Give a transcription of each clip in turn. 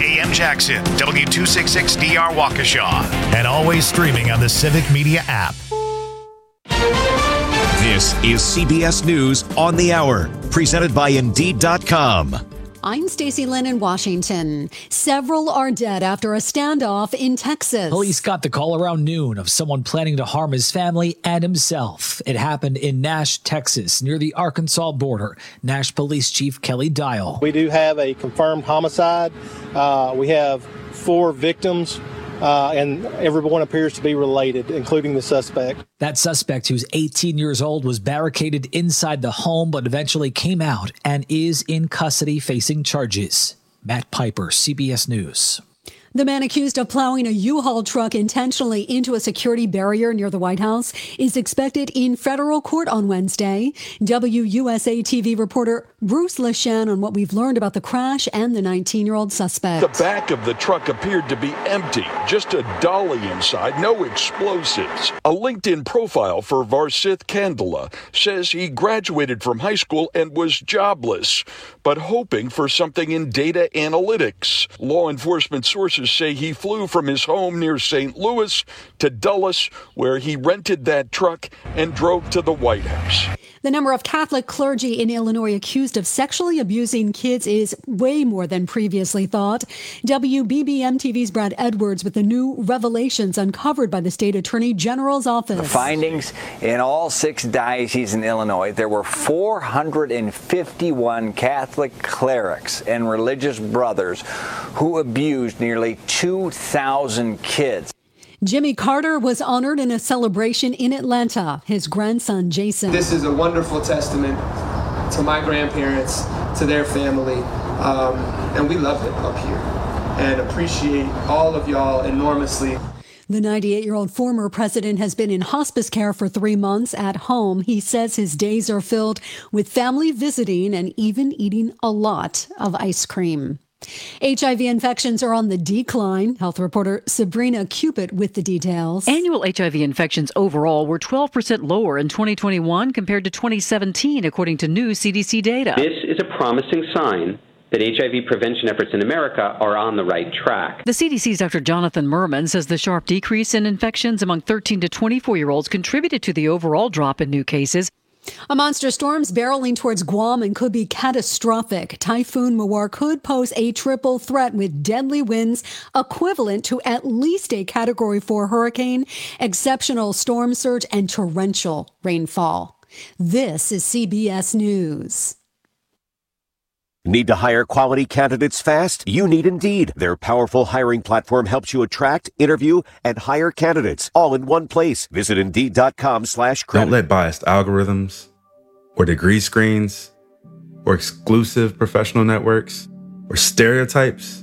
AM Jackson, W266DR Waukesha, and always streaming on the Civic Media app. This is CBS News on the Hour, presented by Indeed.com. I'm Stacey Lynn in Washington. Several are dead after a standoff in Texas. Police got the call around noon of someone planning to harm his family and himself. It happened in Nash, Texas, near the Arkansas border. Nash Police Chief Kelly Dial. We do have a confirmed homicide. We have 4 victims, and everyone appears to be related, including the suspect. That suspect, who's 18 years old, was barricaded inside the home but eventually came out and is in custody facing charges. Matt Piper, CBS News. The man accused of plowing a U-Haul truck intentionally into a security barrier near the White House is expected in federal court on Wednesday. WUSA TV reporter Bruce Leshan on what we've learned about the crash and the 19-year-old suspect. The back of the truck appeared to be empty, just a dolly inside, no explosives. A LinkedIn profile for Varsith Kandala says he graduated from high school and was jobless, but hoping for something in data analytics. Law enforcement sources say he flew from his home near St. Louis to Dulles, where he rented that truck and drove to the White House. The number of Catholic clergy in Illinois accused of sexually abusing kids is way more than previously thought. WBBM TV's Brad Edwards with the new revelations uncovered by the state attorney general's office. The findings in all 6 dioceses in Illinois, there were 451 Catholic clerics and religious brothers who abused nearly 2,000 kids. Jimmy Carter was honored in a celebration in Atlanta. His grandson, Jason. This is a wonderful testament to my grandparents, to their family, and we love it up here and appreciate all of y'all enormously. The 98-year-old former president has been in hospice care for 3 months at home. He says his days are filled with family visiting and even eating a lot of ice cream. HIV infections are on the decline. Health reporter Sabrina Cupid with the details. Annual HIV infections overall were 12% lower in 2021 compared to 2017, according to new CDC data. This is a promising sign that HIV prevention efforts in America are on the right track. The CDC's Dr. Jonathan Merman says the sharp decrease in infections among 13 to 24-year-olds contributed to the overall drop in new cases. A monster storm's barreling towards Guam and could be catastrophic. Typhoon Mawar could pose a triple threat with deadly winds equivalent to at least a Category 4 hurricane, exceptional storm surge, and torrential rainfall. This is CBS News. Need to hire quality candidates fast? You need Indeed. Their powerful hiring platform helps you attract, interview, and hire candidates all in one place. Visit Indeed.com/credit. Don't let biased algorithms or degree screens or exclusive professional networks or stereotypes.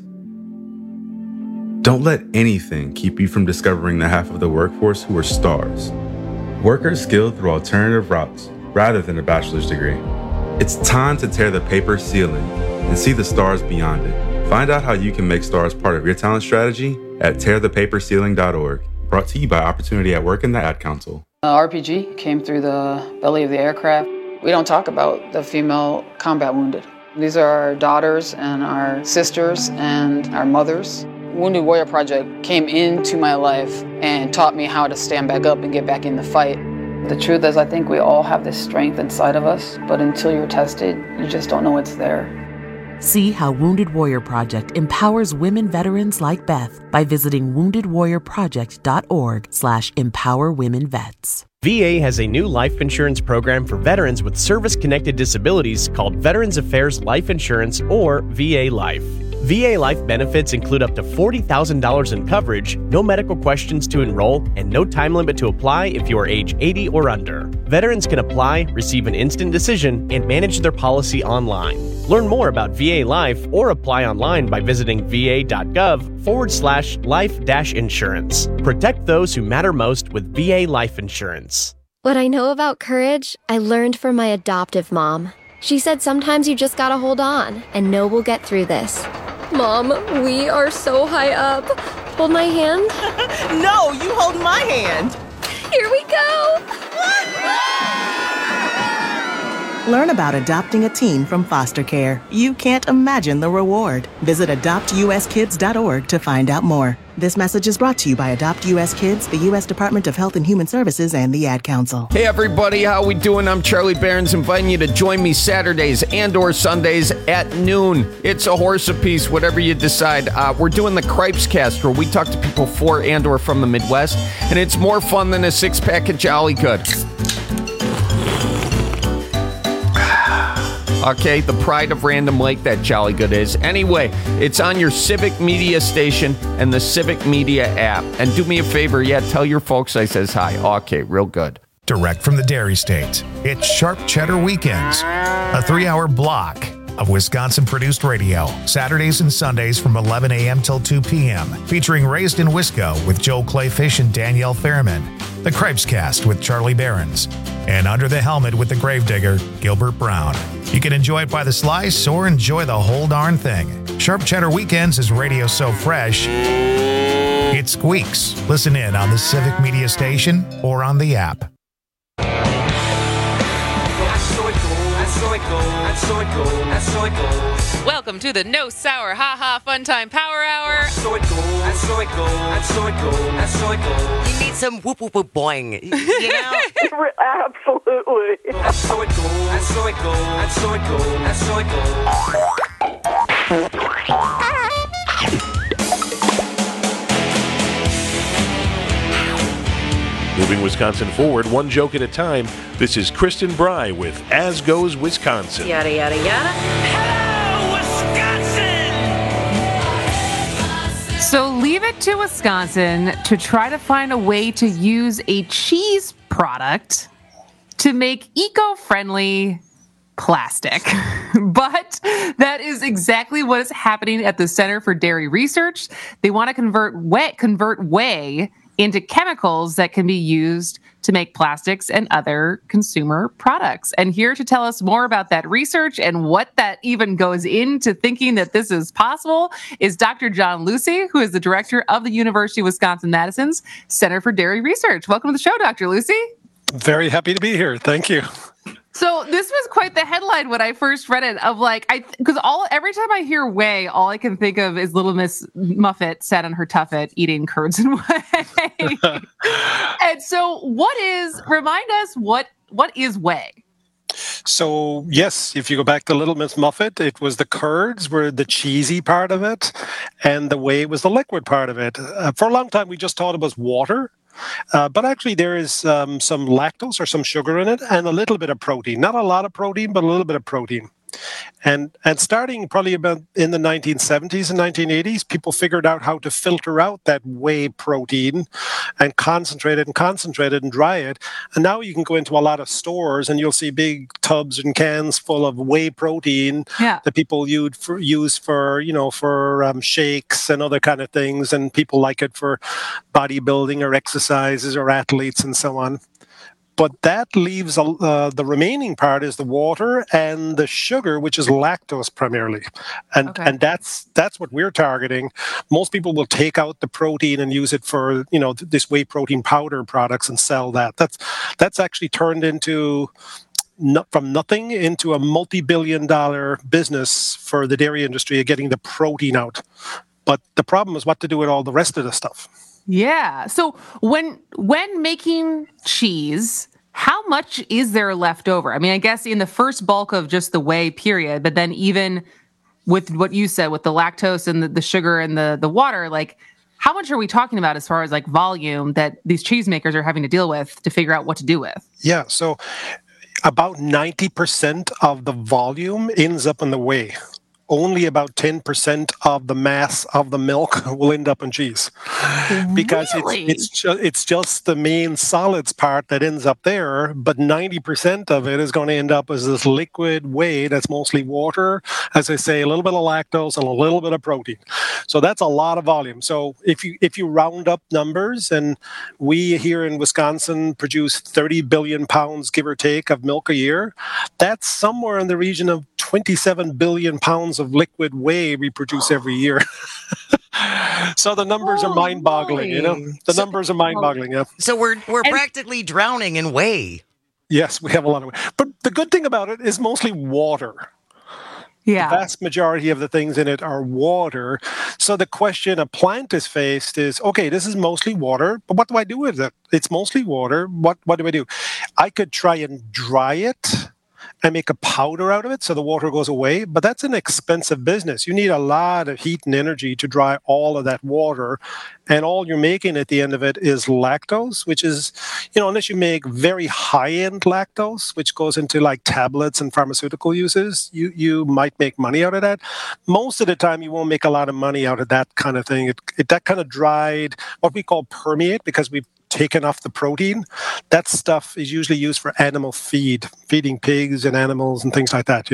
Don't let anything keep you from discovering the half of the workforce who are stars. Workers skilled through alternative routes rather than a bachelor's degree. It's time to tear the paper ceiling and see the stars beyond it. Find out how you can make stars part of your talent strategy at tearthepaperceiling.org. Brought to you by Opportunity at Work and the Ad Council. RPG came through the belly of the aircraft. We don't talk about the female combat wounded. These are our daughters and our sisters and our mothers. Wounded Warrior Project came into my life and taught me how to stand back up and get back in the fight. The truth is, I think we all have this strength inside of us, but until you're tested, you just don't know it's there. See how Wounded Warrior Project empowers women veterans like Beth by visiting woundedwarriorproject.org/empowerwomenvets. VA has a new life insurance program for veterans with service-connected disabilities called Veterans Affairs Life Insurance, or VA Life. VA Life benefits include up to $40,000 in coverage, no medical questions to enroll, and no time limit to apply if you are age 80 or under. Veterans can apply, receive an instant decision, and manage their policy online. Learn more about VA Life or apply online by visiting va.gov/life-insurance. Protect those who matter most with VA Life Insurance. What I know about courage, I learned from my adoptive mom. She said sometimes you just gotta hold on and know we'll get through this. Mom, we are so high up. Hold my hand. No, you hold my hand. Here we go. Learn about adopting a teen from foster care. You can't imagine the reward. Visit adoptuskids.org to find out more. This message is brought to you by Adopt U.S. Kids, the U.S. Department of Health and Human Services, and the Ad Council. Hey everybody, how we doing? I'm Charlie Behrens, inviting you to join me Saturdays and or Sundays at noon. It's a horse apiece, whatever you decide. We're doing the Cripes Cast, where we talk to people for and or from the Midwest, and it's more fun than a six-pack of Jolly Good. Okay, the pride of Random Lake, that Jolly Good is. Anyway, it's on your Civic Media station and the Civic Media app. And do me a favor, tell your folks I says hi. Okay, real good. Direct from the Dairy State, it's Sharp Cheddar Weekends, a 3-hour block of Wisconsin-produced radio, Saturdays and Sundays from 11 a.m. till 2 p.m., featuring Raised in Wisco with Joel Clayfish and Danielle Fairman, the Cripes Cast with Charlie Behrens, and Under the Helmet with the Gravedigger, Gilbert Brown. You can enjoy it by the slice or enjoy the whole darn thing. Sharp Cheddar Weekends is radio so fresh, it squeaks. Listen in on the Civic Media station or on the app. Welcome to the No Sour Ha Ha Fun Time Power Hour. You need some whoop whoop whoop boing, you know? Absolutely. Moving Wisconsin forward, one joke at a time, this is Kristen Bry with As Goes Wisconsin. Yada, yada, yada. Hello, Wisconsin! So leave it to Wisconsin to try to find a way to use a cheese product to make eco-friendly plastic. But that is exactly what is happening at the Center for Dairy Research. They want to convert whey into chemicals that can be used to make plastics and other consumer products. And here to tell us more about that research and what that even goes into thinking that this is possible is Dr. John Lucey, who is the director of the University of Wisconsin-Madison's Center for Dairy Research. Welcome to the show, Dr. Lucey. Very happy to be here. Thank you. So this was quite the headline when I first read it of because every time I hear whey, all I can think of is Little Miss Muffet sat on her tuffet eating curds and whey. And so remind us what is whey? So, yes, if you go back to Little Miss Muffet, it was the curds were the cheesy part of it, and the whey was the liquid part of it. For a long time, we just thought it was water. But actually there is some lactose or some sugar in it and a little bit of protein. Not a lot of protein, but a little bit of protein. And starting probably about in the 1970s and 1980s, people figured out how to filter out that whey protein and concentrate it and dry it. And now you can go into a lot of stores and you'll see big tubs and cans full of whey protein that people use for shakes and other kind of things. And people like it for bodybuilding or exercises or athletes and so on. But that leaves the remaining part is the water and the sugar, which is lactose primarily, and that's what we're targeting. Most people will take out the protein and use it for this whey protein powder products and sell that. That's actually turned into from nothing into a multi-billion-dollar business for the dairy industry of getting the protein out. But the problem is what to do with all the rest of the stuff. Yeah. So when making cheese, how much is there left over? I mean, I guess in the first bulk of just the whey period, but then even with what you said, with the lactose and the sugar and the water, how much are we talking about as far as volume that these cheesemakers are having to deal with to figure out what to do with? Yeah. So about 90% of the volume ends up in the whey. Only about 10% of the mass of the milk will end up in cheese, because it's just the main solids part that ends up there. But 90% of it is going to end up as this liquid whey that's mostly water, as I say, a little bit of lactose and a little bit of protein. So that's a lot of volume. So if you round up numbers, and we here in Wisconsin produce 30 billion pounds, give or take, of milk a year, that's somewhere in the region of 27 billion pounds of liquid whey we produce every year. So the numbers are mind-boggling, The numbers are mind-boggling, yeah. So we're practically drowning in whey. Yes, we have a lot of whey. But the good thing about it is mostly water. Yeah. The vast majority of the things in it are water. So the question a plant is faced is, okay, this is mostly water, but what do I do with it? It's mostly water. What do I do? I could try and dry it and make a powder out of it so the water goes away, but that's an expensive business. You need a lot of heat and energy to dry all of that water, and all you're making at the end of it is lactose, which is, unless you make very high-end lactose, which goes into like tablets and pharmaceutical uses, you might make money out of that. Most of the time, you won't make a lot of money out of that kind of thing. That kind of dried, what we call permeate, because we've taken off the protein. That stuff is usually used for animal feeding pigs and animals and things like that,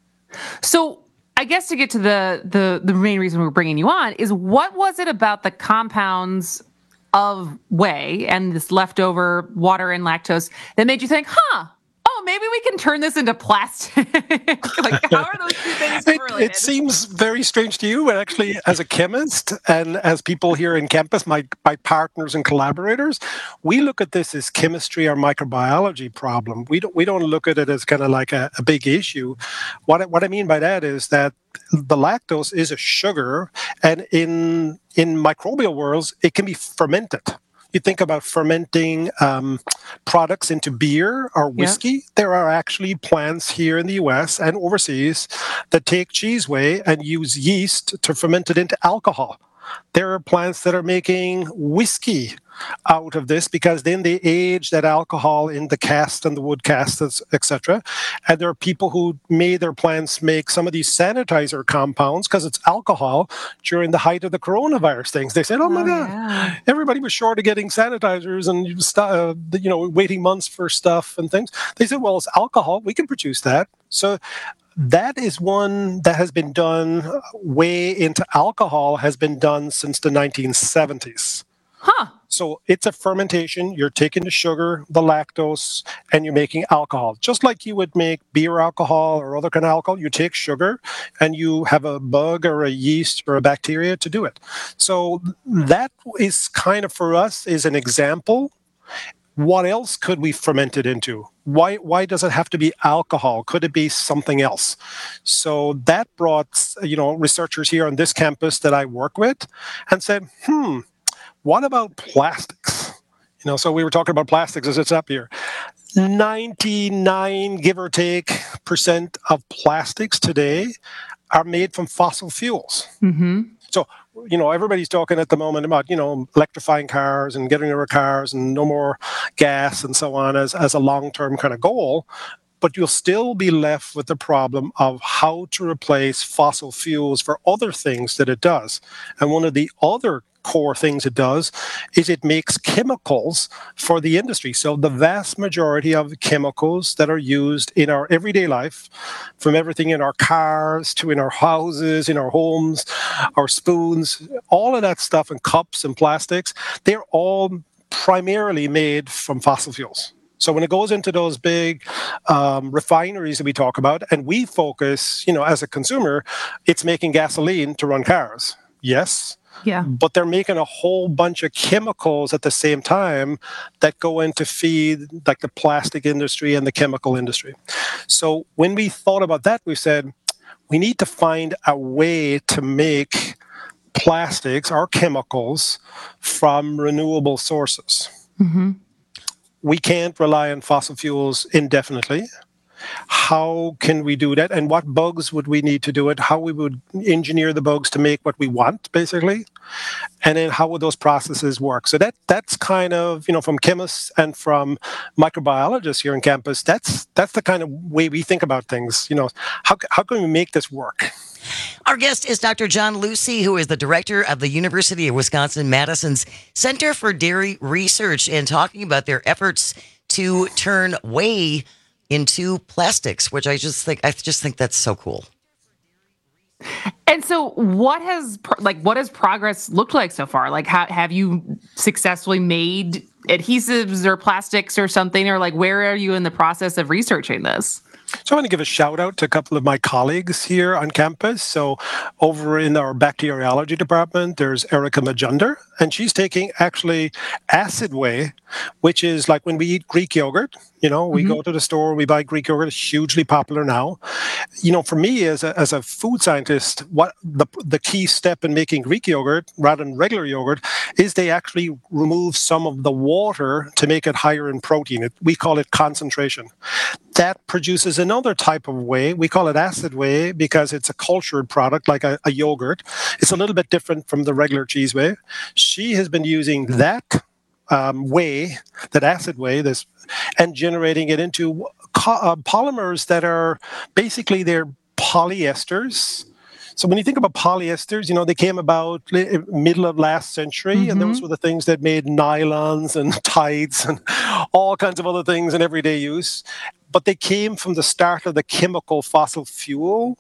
So I guess to get to the main reason we're bringing you on is, what was it about the compounds of whey and this leftover water and lactose that made you think, maybe we can turn this into plastic? Like, how are those two things correlated? It seems very strange to you, but actually, as a chemist and as people here in campus, my partners and collaborators, we look at this as chemistry or microbiology problem. We don't look at it as kind of like a big issue. What I mean by that is that the lactose is a sugar, and in microbial worlds, it can be fermented. You think about fermenting products into beer or whiskey. Yeah. There are actually plants here in the US and overseas that take cheese whey and use yeast to ferment it into alcohol. There are plants that are making whiskey out of this because then they age that alcohol in the cast and the wood cast, etc. And there are people who made their plants make some of these sanitizer compounds because it's alcohol during the height of the coronavirus things. They said, oh my God, yeah. Everybody was short of getting sanitizers and waiting months for stuff and things. They said, well, it's alcohol. We can produce that. So that is one that has been done way into alcohol, has been done since the 1970s. Huh. So it's a fermentation. You're taking the sugar, the lactose, and you're making alcohol. Just like you would make beer alcohol or other kind of alcohol, you take sugar and you have a bug or a yeast or a bacteria to do it. So that is kind of, for us, is an example. What else could we ferment it into? Why does it have to be alcohol? Could it be something else? So that brought, researchers here on this campus that I work with and said, what about plastics? So we were talking about plastics as it's up here. 99, give or take, % of plastics today are made from fossil fuels. Mm-hmm. So, everybody's talking at the moment about, electrifying cars and getting rid of cars and no more gas and so on as a long-term kind of goal. But you'll still be left with the problem of how to replace fossil fuels for other things that it does. And one of the other core things it does is it makes chemicals for the industry. So the vast majority of chemicals that are used in our everyday life, from everything in our cars to in our houses, in our homes, our spoons, all of that stuff, and cups and plastics, they're all primarily made from fossil fuels. So when it goes into those big refineries that we talk about, and we focus, as a consumer, it's making gasoline to run cars. Yes. Yeah. But they're making a whole bunch of chemicals at the same time that go in to feed like the plastic industry and the chemical industry. So when we thought about that, we said, we need to find a way to make plastics or chemicals from renewable sources. Mm-hmm. We can't rely on fossil fuels indefinitely. How can we do that? And what bugs would we need to do it? How we would engineer the bugs to make what we want, basically. And then how would those processes work? So that's kind of, from chemists and from microbiologists here on campus, that's the kind of way we think about things. How can we make this work? Our guest is Dr. John Lucey, who is the director of the University of Wisconsin-Madison's Center for Dairy Research, and talking about their efforts to turn whey into plastics, which I just think that's so cool. And so what has progress looked like so far? Like, have you successfully made adhesives or plastics or something, or like, where are you in the process of researching this? So I want to give a shout out to a couple of my colleagues here on campus. So over in our bacteriology department, there's Erica Majunder, and she's taking actually acid whey, which is like when we eat Greek yogurt. We go to the store, we buy Greek yogurt. It's hugely popular now. For me as a food scientist, what the key step in making Greek yogurt rather than regular yogurt is they actually remove some of the water to make it higher in protein. We call it concentration. That produces another type of whey. We call it acid whey because it's a cultured product like a yogurt. It's a little bit different from the regular cheese whey. She has been using that whey, that acid whey, and generating it into polymers that are basically they're polyesters. So when you think about polyesters, they came about middle of last century, and those were the things that made nylons and tights and all kinds of other things in everyday use. But they came from the start of the chemical fossil fuel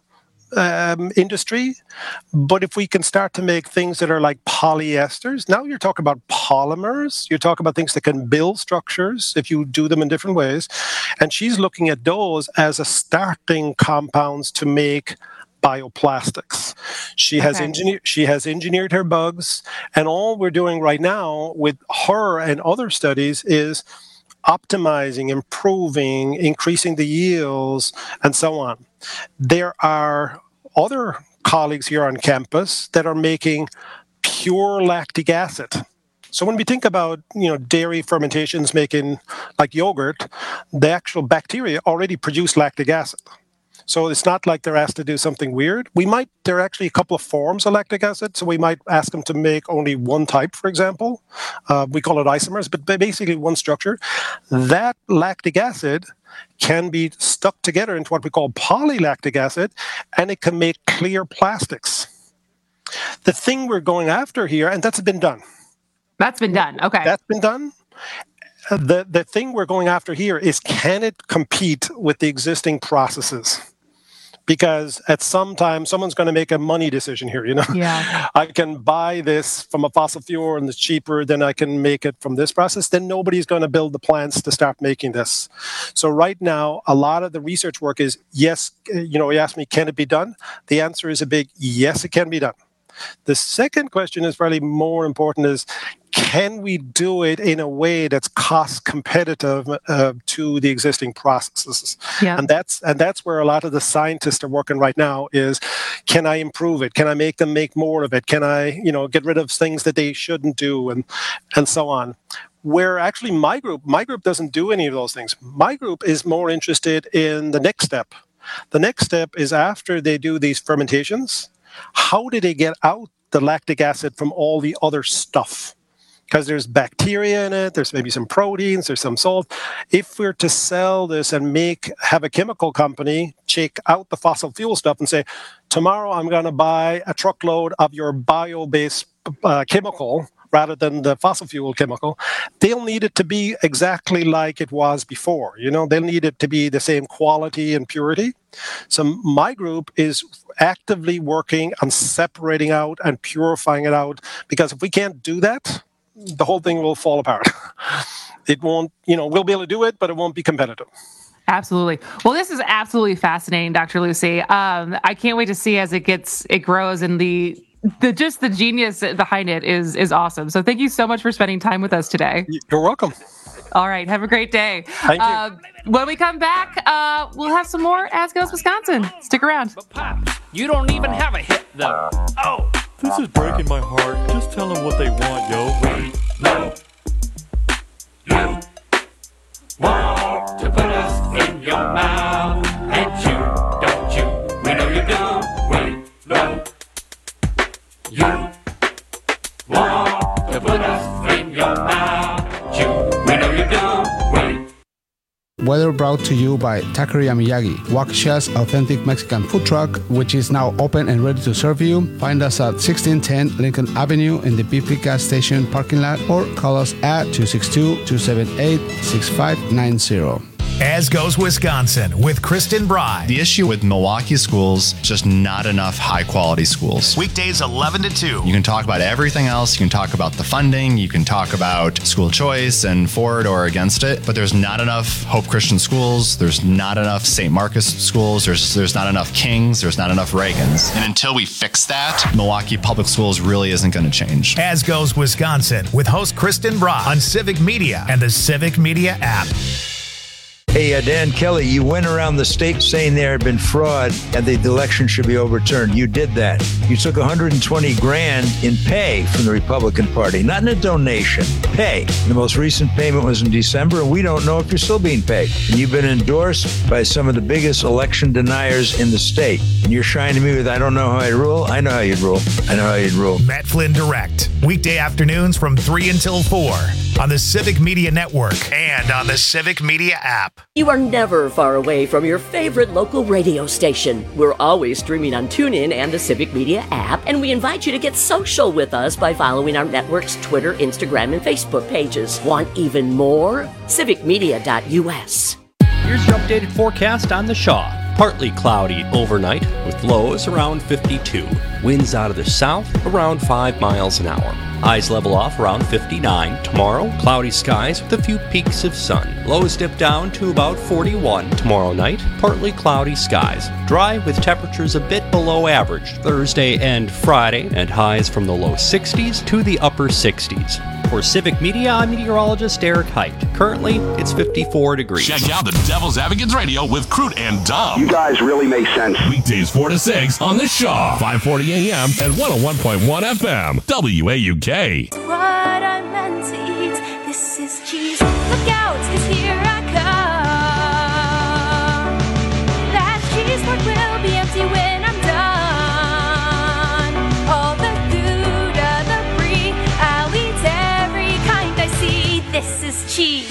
industry. But if we can start to make things that are like polyesters, now you're talking about polymers, you're talking about things that can build structures if you do them in different ways. And she's looking at those as a starting compounds to make bioplastics. She has engineered her bugs, and all we're doing right now with her and other studies is optimizing, improving, increasing the yields, and so on. There are other colleagues here on campus that are making pure lactic acid. So when we think about, dairy fermentations making like yogurt, the actual bacteria already produce lactic acid. So it's not like they're asked to do something weird. There are actually a couple of forms of lactic acid, so we might ask them to make only one type, for example. We call it isomers, but basically one structure. That lactic acid can be stuck together into what we call polylactic acid, and it can make clear plastics. The thing we're going after here, and that's been done. That's been done, okay. That's been done. The thing we're going after here is, can it compete with the existing processes? Because at some time, someone's going to make a money decision here, Yeah. I can buy this from a fossil fuel and it's cheaper than I can make it from this process. Then nobody's going to build the plants to start making this. So right now, a lot of the research work is, yes, you asked me, can it be done? The answer is a big yes, it can be done. The second question is probably more important is, can we do it in a way that's cost competitive to the existing processes? Yeah. And that's where a lot of the scientists are working right now is, can I improve it? Can I make them make more of it? Can I, get rid of things that they shouldn't do and so on? Where actually my group doesn't do any of those things. My group is more interested in the next step. The next step is after they do these fermentations, how do they get out the lactic acid from all the other stuff? Because there's bacteria in it, there's maybe some proteins, there's some salt. If we're to sell this and have a chemical company check out the fossil fuel stuff and say, tomorrow I'm going to buy a truckload of your bio-based chemical rather than the fossil fuel chemical, they'll need it to be exactly like it was before. They'll need it to be the same quality and purity. So my group is actively working on separating out and purifying it out, because if we can't do that, the whole thing will fall apart. It won't, we'll be able to do it, but it won't be competitive. Absolutely. Well, this is absolutely fascinating, Dr. Lucey. I can't wait to see as it grows, and the genius behind it is awesome. So thank you so much for spending time with us today. You're welcome. All right. Have a great day. Thank you. When we come back, we'll have some more As Goes Wisconsin. Stick around. But Pops, you don't even have a hit, though. Oh! This is breaking my heart. Just tell them what they want, yo. No. You want to put us in your mouth, and you, don't you? We know you do. We know. You want to put us in your mouth, you. We know you do. Weather brought to you by Taqueria Miyagi, Waukesha's authentic Mexican food truck, which is now open and ready to serve you. Find us at 1610 Lincoln Avenue in the BP gas station parking lot, or call us at 262-278-6590. As Goes Wisconsin with Kristen Bry. The issue with Milwaukee schools, just not enough high-quality schools. Weekdays 11 to 2. You can talk about everything else. You can talk about the funding. You can talk about school choice and for it or against it. But there's not enough Hope Christian schools. There's not enough St. Marcus schools. There's not enough Kings. There's not enough Reagans. And until we fix that, Milwaukee Public Schools really isn't going to change. As Goes Wisconsin with host Kristen Bry on Civic Media and the Civic Media app. Hey, Dan Kelly, you went around the state saying there had been fraud and the election should be overturned. You did that. You took $120,000 in pay from the Republican Party, not in a donation, pay. The most recent payment was in December, and we don't know if you're still being paid. And you've been endorsed by some of the biggest election deniers in the state. And you're shining me with, I don't know how I rule. I know how you'd rule. I know how you'd rule. Matt Flynn Direct, weekday afternoons from 3 until 4 on the Civic Media Network and on the Civic Media app. You are never far away from your favorite local radio station. We're always streaming on TuneIn and the Civic Media app, and we invite you to get social with us by following our network's Twitter, Instagram, and Facebook pages. Want even more? civicmedia.us. Here's your updated forecast on the Shaw. Partly cloudy overnight with lows around 52. Winds out of the south around 5 miles an hour. Highs level off around 59 tomorrow. Cloudy skies with a few peaks of sun. Lows dip down to about 41 tomorrow night. Partly cloudy skies. Dry with temperatures a bit below average Thursday and Friday, and highs from the low 60s to the upper 60s. For Civic Media, I'm meteorologist Eric Height. Currently, it's 54 degrees. Check out the Devil's Advocates Radio with Crute and Dumb. You guys really make sense. Weekdays 4 to 6 on the Shaw, 540 AM and 101.1 FM, WAUK. What I meant to eat, this is cheese. Look out, 'cause here I come. That cheese part will be empty when I'm done. All the Gouda, the brie, I'll eat every kind I see. This is cheese.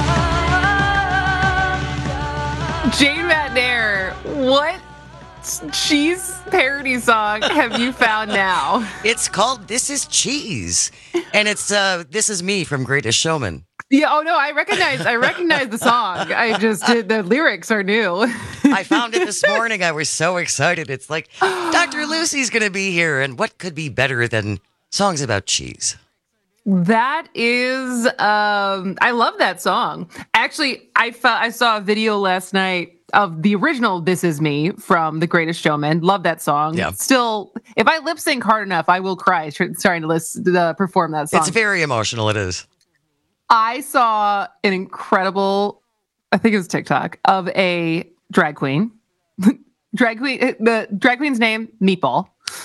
Jane McNair, what cheese parody song have you found now? It's called This Is Cheese. And it's This Is Me from Greatest Showman. Yeah, oh no, I recognize the song. I just did, the lyrics are new. I found it this morning. I was so excited. It's like, Dr. Lucy's going to be here, and what could be better than songs about cheese? That is, I love that song. Actually, I saw a video last night of the original This Is Me from The Greatest Showman. Love that song. Yeah. Still, if I lip sync hard enough, I will cry starting to perform that song. It's very emotional. It is. I saw an incredible, I think it was TikTok, of a drag queen. The drag queen's name, Meatball.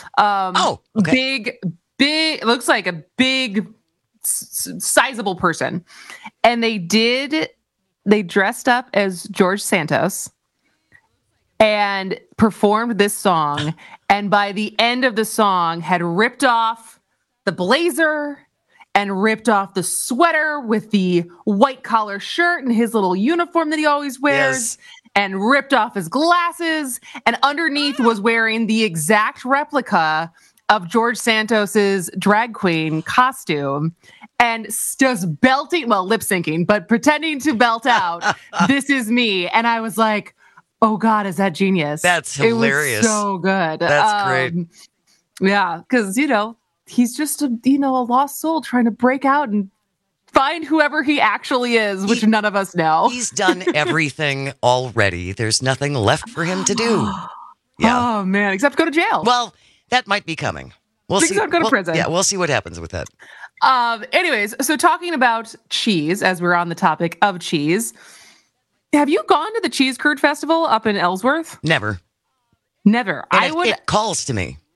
Okay. Big, looks like a big, sizable person. And they dressed up as George Santos and performed this song. And by the end of the song, had ripped off the blazer and ripped off the sweater with the white collar shirt and his little uniform that he always wears, and ripped off his glasses, and underneath was wearing the exact replica of George Santos's drag queen costume, and just belting, well, lip syncing, but pretending to belt out, This Is Me. And I was like, oh God, is that genius? That's hilarious. It was so good. That's great. Yeah, because, he's just a lost soul trying to break out and find whoever he actually is, which none of us know. He's done everything already. There's nothing left for him to do. Yeah. Oh man, except go to jail. Well, that might be coming. We'll see. Except go to prison. Yeah, we'll see what happens with that. Anyways, so talking about cheese, as we're on the topic of cheese, have you gone to the Cheese Curd Festival up in Ellsworth? Never. It calls to me.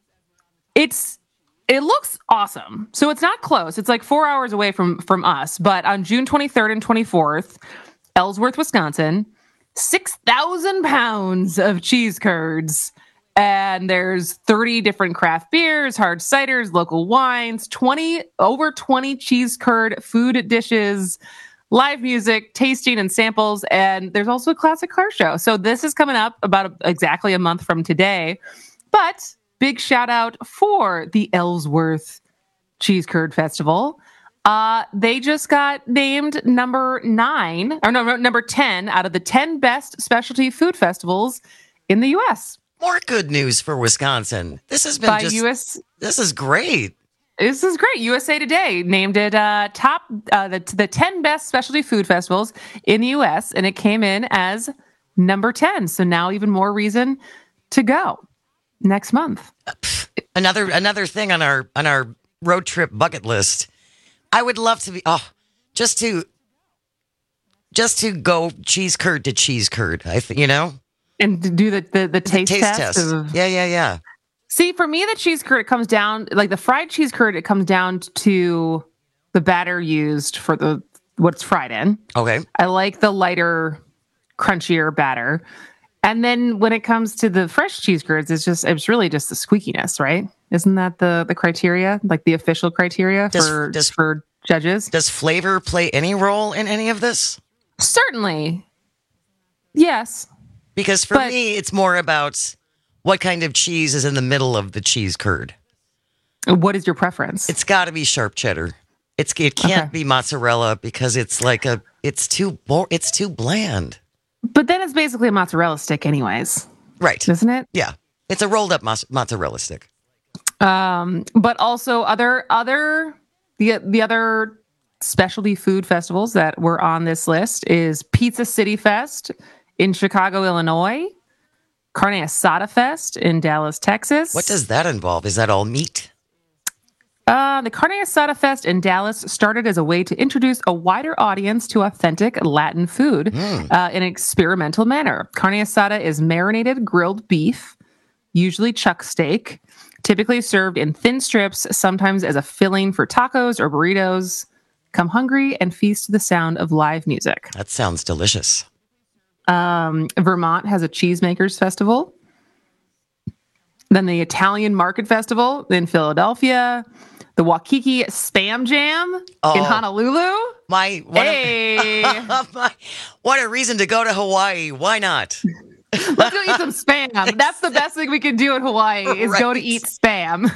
It looks awesome. So it's not close. It's like 4 hours away from us. But on June 23rd and 24th, Ellsworth, Wisconsin, 6,000 pounds of cheese curds. And there's 30 different craft beers, hard ciders, local wines, over 20 cheese curd food dishes, live music, tasting and samples. And there's also a classic car show. So this is coming up about exactly a month from today. But big shout out for the Ellsworth Cheese Curd Festival. They just got named number 10 out of the 10 best specialty food festivals in the U.S. More good news for Wisconsin. This has been this is great. This is great. USA Today named it top the 10 best specialty food festivals in the U.S. and it came in as number 10. So now even more reason to go next month. Another thing on our road trip bucket list. I would love to be just to go cheese curd to cheese curd. And to do the taste test. Yeah. See, for me, the cheese curd, it comes down, like the fried cheese curd, it comes down to the batter used for what it's fried in. Okay. I like the lighter, crunchier batter. And then when it comes to the fresh cheese curds, it's really just the squeakiness, right? Isn't that the criteria, like the official criteria for judges? Does flavor play any role in any of this? Certainly. Yes. Because for me, it's more about what kind of cheese is in the middle of the cheese curd. What is your preference? It's got to be sharp cheddar. It can't be mozzarella because it's too bland. But then it's basically a mozzarella stick anyways. Right. Isn't it? Yeah. It's a rolled up mozzarella stick. But also the other specialty food festivals that were on this list is Pizza City Fest in Chicago, Illinois, Carne Asada Fest in Dallas, Texas. What does that involve? Is that all meat? The Carne Asada Fest in Dallas started as a way to introduce a wider audience to authentic Latin food in an experimental manner. Carne Asada is marinated grilled beef, usually chuck steak, typically served in thin strips, sometimes as a filling for tacos or burritos. Come hungry and feast to the sound of live music. That sounds delicious. Vermont has a cheesemakers festival. Then the Italian Market Festival in Philadelphia. The Waikiki Spam Jam in Honolulu. What a reason to go to Hawaii. Why not? Let's go eat some spam. That's the best thing we can do in Hawaii is go to eat spam.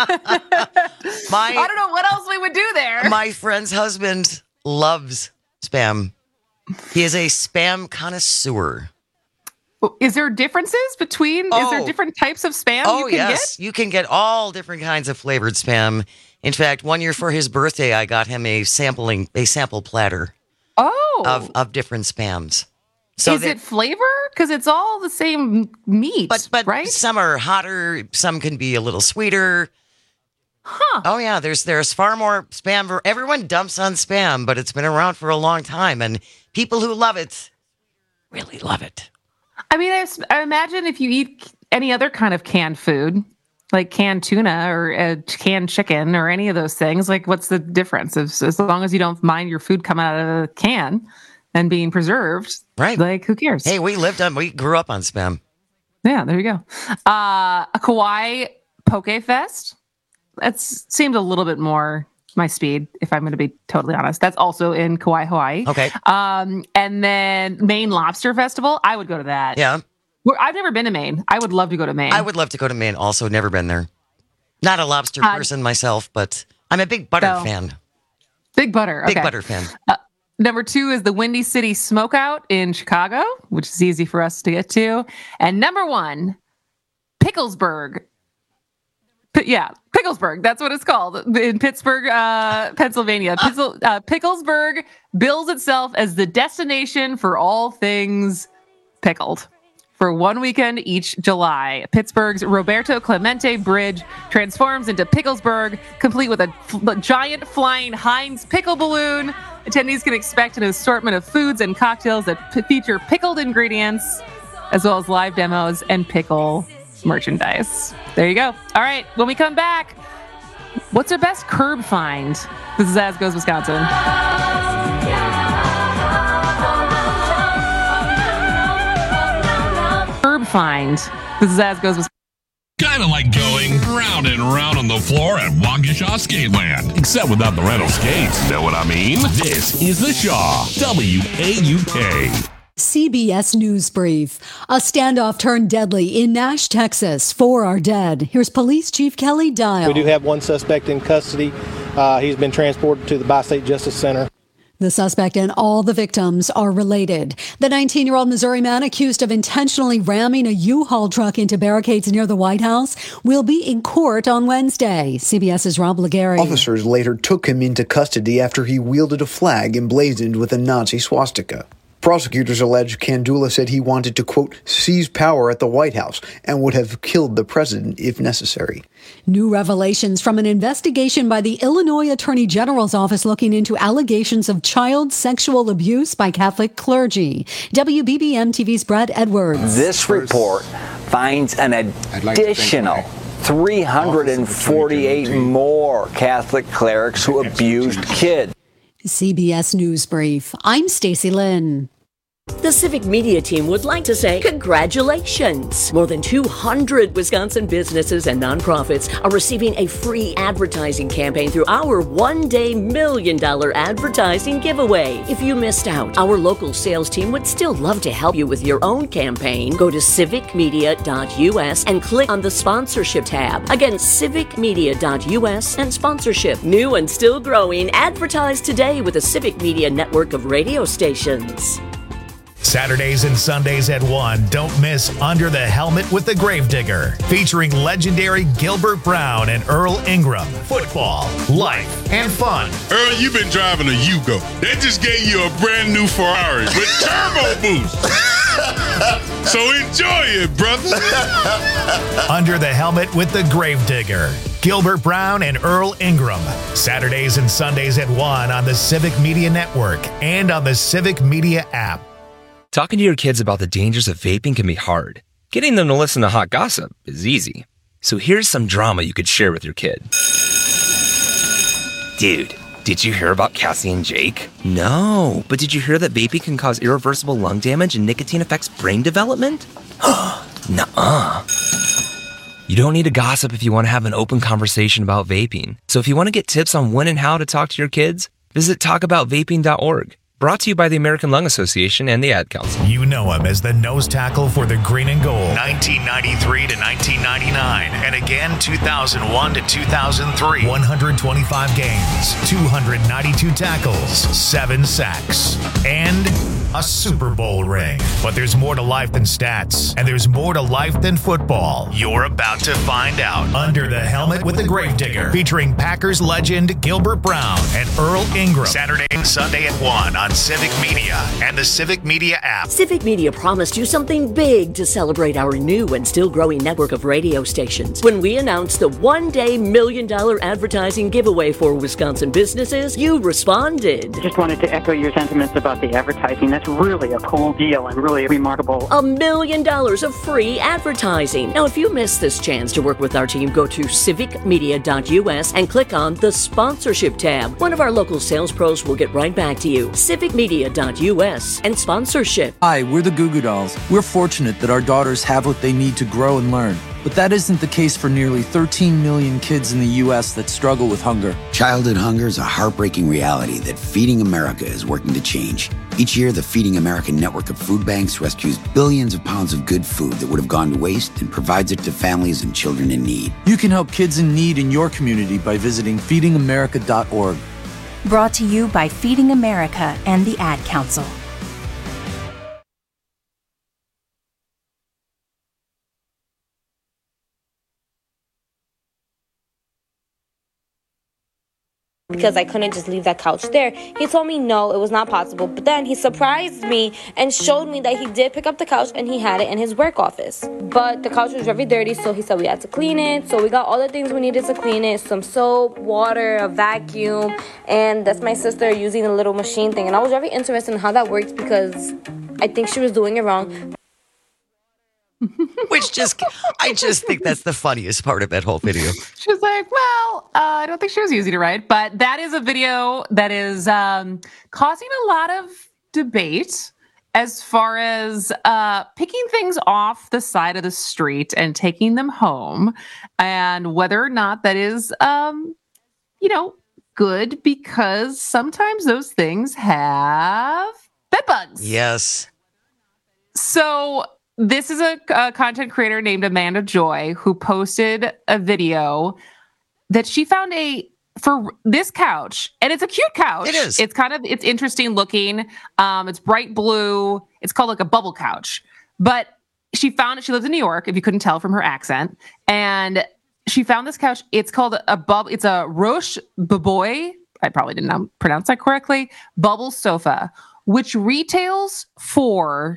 I don't know what else we would do there. My friend's husband loves spam. He is a spam connoisseur. Is there differences between, is there different types of spam you can get? You can get all different kinds of flavored spam. In fact, one year for his birthday, I got him a sample platter of different spams. So is it flavor? Because it's all the same meat, but right? Some are hotter, some can be a little sweeter. Huh. Oh, yeah, there's far more spam. Everyone dumps on spam, but it's been around for a long time, and people who love it really love it. I mean, I imagine if you eat any other kind of canned food, like canned tuna or canned chicken or any of those things, like what's the difference? As long as you don't mind your food coming out of a can and being preserved, right? Like, who cares? Hey, we grew up on spam. Yeah, there you go. A Kauai Poke Fest. That seems a little bit more my speed, if I'm going to be totally honest. That's also in Kauai, Hawaii. Okay. And then Maine Lobster Festival. I would go to that. Yeah. I've never been to Maine. I would love to go to Maine. I would love to go to Maine also. Never been there. Not a lobster person myself, but I'm a big butter fan. Big butter. Okay. Big butter fan. Number 2 is the Windy City Smokeout in Chicago, which is easy for us to get to. And number 1, Picklesburg. Picklesburg. That's what it's called in Pittsburgh, Pennsylvania. Picklesburg bills itself as the destination for all things pickled. For one weekend each July, Pittsburgh's Roberto Clemente Bridge transforms into Picklesburg, complete with a giant flying Heinz pickle balloon. Attendees can expect an assortment of foods and cocktails that feature pickled ingredients, as well as live demos and pickle merchandise. There you go. All right, when we come back, what's our best curb find? This is As Goes Wisconsin. Curb find. This is As Goes Wisconsin. Kind of like going round and round on the floor at Waukesha Skateland, except without the rental skates. Know what I mean? This is the Shaw, WAUK. CBS News Brief. A standoff turned deadly in Nash, Texas. 4 are dead. Here's Police Chief Kelly Dial. We do have one suspect in custody. He's been transported to the Bi-State Justice Center. The suspect and all the victims are related. The 19-year-old Missouri man accused of intentionally ramming a U-Haul truck into barricades near the White House will be in court on Wednesday. CBS's Rob Legary. Officers later took him into custody after he wielded a flag emblazoned with a Nazi swastika. Prosecutors allege Kandula said he wanted to, quote, seize power at the White House and would have killed the president if necessary. New revelations from an investigation by the Illinois Attorney General's office looking into allegations of child sexual abuse by Catholic clergy. WBBM TV's Brad Edwards. This report finds an additional 348 more Catholic clerics who abused kids. CBS News Brief. I'm Stacey Lynn. The Civic Media team would like to say congratulations. More than 200 Wisconsin businesses and nonprofits are receiving a free advertising campaign through our one-day $1 million advertising giveaway. If you missed out, our local sales team would still love to help you with your own campaign. Go to civicmedia.us and click on the sponsorship tab. Again, civicmedia.us and sponsorship. New and still growing, advertise today with the Civic Media network of radio stations. Saturdays and Sundays at 1, don't miss Under the Helmet with the Gravedigger, featuring legendary Gilbert Brown and Earl Ingram. Football, life, and fun. Earl, you've been driving a Yugo. They just gave you a brand new Ferrari with turbo boost. So enjoy it, brother. Under the Helmet with the Gravedigger. Gilbert Brown and Earl Ingram. Saturdays and Sundays at 1 on the Civic Media Network and on the Civic Media app. Talking to your kids about the dangers of vaping can be hard. Getting them to listen to hot gossip is easy. So here's some drama you could share with your kid. Dude, did you hear about Cassie and Jake? No, but did you hear that vaping can cause irreversible lung damage and nicotine affects brain development? Nuh-uh. You don't need to gossip if you want to have an open conversation about vaping. So if you want to get tips on when and how to talk to your kids, visit talkaboutvaping.org. Brought to you by the American Lung Association and the Ad Council. You know him as the nose tackle for the Green and Gold, 1993 to 1999, and again 2001 to 2003. 125 games, 292 tackles, 7 sacks, and a Super Bowl ring. But there's more to life than stats, and there's more to life than football. You're about to find out. Under the Helmet with the Gravedigger, featuring Packers legend Gilbert Brown and Earl Ingram. Saturday and Sunday at 1 on Civic Media and the Civic Media app. Civic Media promised you something big to celebrate our new and still growing network of radio stations. When we announced the one-day $1 million advertising giveaway for Wisconsin businesses, you responded. Just wanted to echo your sentiments about the advertising. That's really a cool deal and really remarkable. $1 million of free advertising. Now, if you missed this chance to work with our team, go to civicmedia.us and click on the sponsorship tab. One of our local sales pros will get right back to you. Civicmedia.us and sponsorship. Hi, we're the Goo Goo Dolls. We're fortunate that our daughters have what they need to grow and learn. But that isn't the case for nearly 13 million kids in the U.S. that struggle with hunger. Childhood hunger is a heartbreaking reality that Feeding America is working to change. Each year, the Feeding America network of food banks rescues billions of pounds of good food that would have gone to waste and provides it to families and children in need. You can help kids in need in your community by visiting feedingamerica.org. Brought to you by Feeding America and the Ad Council. Because I couldn't just leave that couch there. He told me no, it was not possible. But then he surprised me and showed me that he did pick up the couch and he had it in his work office. But the couch was very dirty, so he said we had to clean it. So we got all the things we needed to clean it. Some soap, water, a vacuum. And that's my sister using a little machine thing. And I was very interested in how that works because I think she was doing it wrong. I just think that's the funniest part of that whole video. She's like, well, I don't think she was using it right, but that is a video that is causing a lot of debate as far as picking things off the side of the street and taking them home, and whether or not that is, good, because sometimes those things have bed bugs. Yes. So this is a content creator named Amanda Joy who posted a video that she found for this couch, and it's a cute couch. It is. It's interesting looking. It's bright blue. It's called like a bubble couch. But she found it. She lives in New York, if you couldn't tell from her accent. And she found this couch. It's called it's a Roche Boboy. I probably didn't pronounce that correctly. Bubble sofa, which retails for